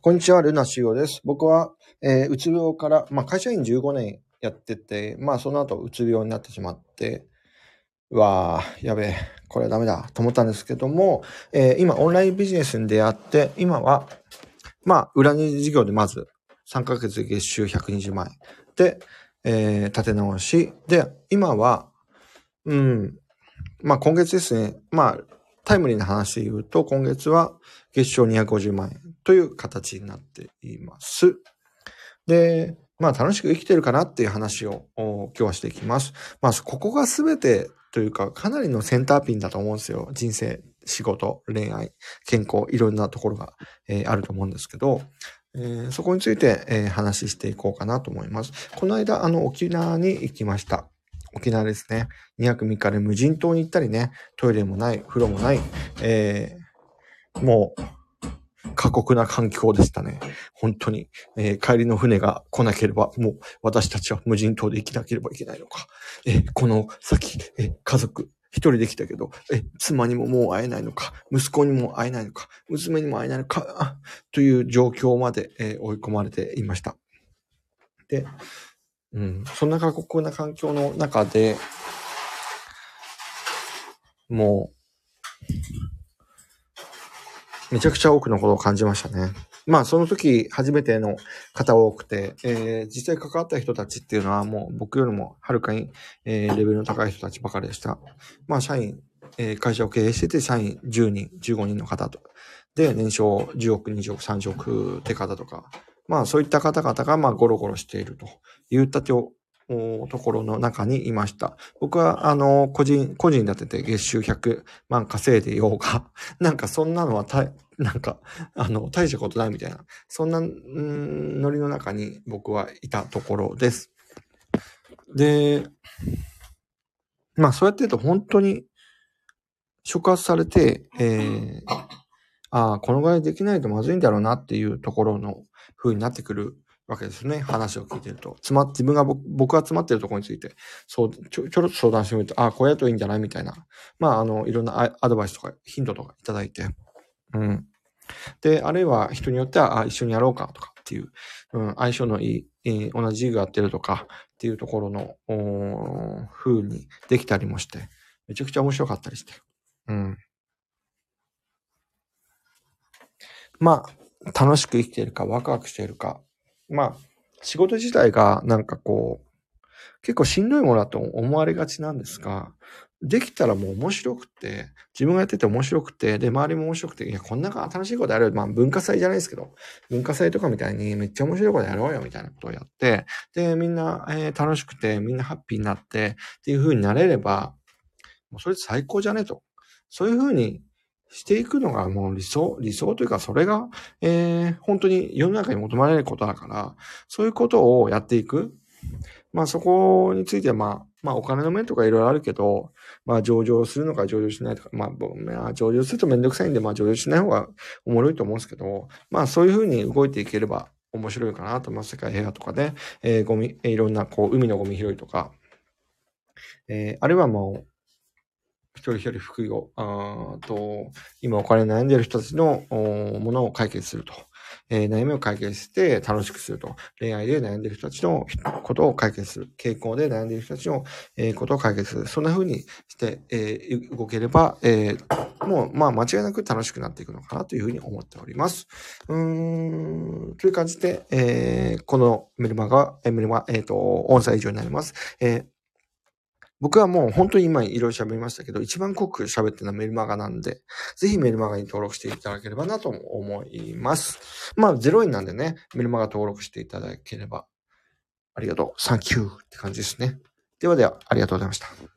こんにちは、ルナシオです。僕は、うつ病から、会社員15年やってて、その後うつ病になってしまって、やべえ、これはダメだと思ったんですけども、今オンラインビジネスに出会って、今は、裏に事業でまず3ヶ月で月収120万円で、立て直し、で、今は、今月ですね、タイムリーな話で言うと、今月は月賞250万円という形になっています。で、楽しく生きてるかなっていう話を今日はしていきます。ここが全てというか、かなりのセンターピンだと思うんですよ。人生、仕事、恋愛、健康、いろんなところが、あると思うんですけど、そこについて、話していこうかなと思います。この間、沖縄に行きました。沖縄ですね。2泊3日で無人島に行ったりね、トイレもない、風呂もない、もう、過酷な環境でしたね。本当に、帰りの船が来なければ、もう私たちは無人島で生きなければいけないのか。この先、家族、一人できたけど、妻にももう会えないのか、息子にも会えないのか、娘にも会えないのか、という状況まで、追い込まれていました。で、そんな過酷な環境の中で、もう、めちゃくちゃ多くのことを感じましたね。その時、初めての方多くて、実際関わった人たちっていうのはもう僕よりもはるかに、レベルの高い人たちばかりでした。社員、会社を経営してて、社員10人、15人の方と。で、年商10億、20億、30億って方とか、そういった方々がゴロゴロしているといったところの中にいました。僕は、個人立てて月収100万稼いでようが、そんなのは大したことないみたいな、そんな、ノリの中に僕はいたところです。で、そうやって言うと本当に触発されて、このぐらいできないとまずいんだろうなっていうところの風になってくるわけですね。話を聞いてると。僕が詰まってるところについて、ちょろっと相談してみると、こうやるといいんじゃないみたいな。いろんなアドバイスとかヒントとかいただいて。で、あるいは人によっては、一緒にやろうかとかっていう、相性のいい、同じ授業やってるとかっていうところの、風にできたりもして、めちゃくちゃ面白かったりして。楽しく生きているか、ワクワクしているか。仕事自体が結構しんどいものだと思われがちなんですが、できたらもう面白くて、自分がやってて面白くて、で、周りも面白くて、いや、こんな新しいことやるよ。文化祭じゃないですけど、文化祭とかみたいにめっちゃ面白いことやろうよ、みたいなことをやって、で、みんな、楽しくて、みんなハッピーになって、っていう風になれれば、もうそれ最高じゃねと。そういう風にしていくのがもう理想というか、それが、本当に世の中に求められることだから、そういうことをやっていく。そこについては、お金の面とかいろいろあるけど、上場するのか上場しないとか、上場するとめんどくさいんで、上場しない方がおもろいと思うんですけど、そういうふうに動いていければ面白いかなと思います。世界平和とかで、いろんな、海のゴミ拾いとか、あるいはもう、一人一人福井を、今お金悩んでいる人たちのものを解決すると。悩みを解決して楽しくすると。恋愛で悩んでいる人たちのことを解決する。健康で悩んでいる人たちのことを解決する。そんな風にして、動ければ、もう、間違いなく楽しくなっていくのかなというふうに思っております。という感じで、このメルマガ、音声以上になります。僕はもう本当に今いろいろ喋りましたけど、一番濃く喋ってるのはメルマガなんで、ぜひメルマガに登録していただければなと思います。0円なんでね、メルマガ登録していただければありがとう。サンキューって感じですね。では、ありがとうございました。